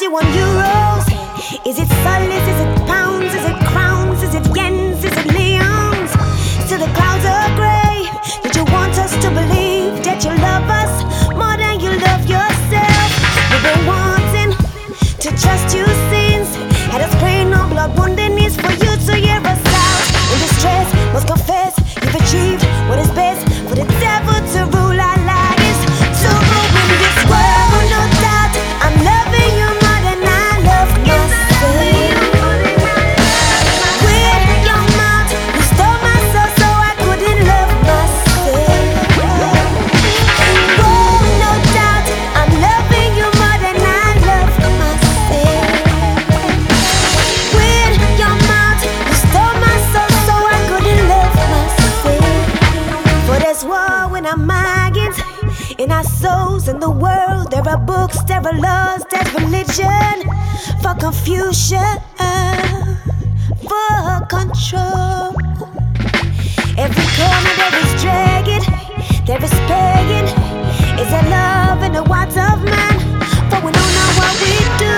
you want euros? Is it soles? Is it pounds? Is it crowns? Is it yens? Is it leons? Still the clouds are grey. Did you want us to believe that you love us more than you love yourself? We've been wanting to trust you since. Had us praying on blood wounded knees for you to hear us out. In distress, must confess you've achieved what is best for the devil to rule our lives. To rule in this world, no doubt. I'm loving you more than I love myself. With your mouth, you stole my soul so I couldn't love myself. Oh, no doubt. I'm loving you more than I love myself. With your mouth, you stole my soul so I couldn't love myself. For there's war in our minds, in our souls, in the world. There are books, there are laws, there's religion for confusion, for control. Every corner there is dragon, there is pagan. Is there love in the words of man? For we don't know what we do.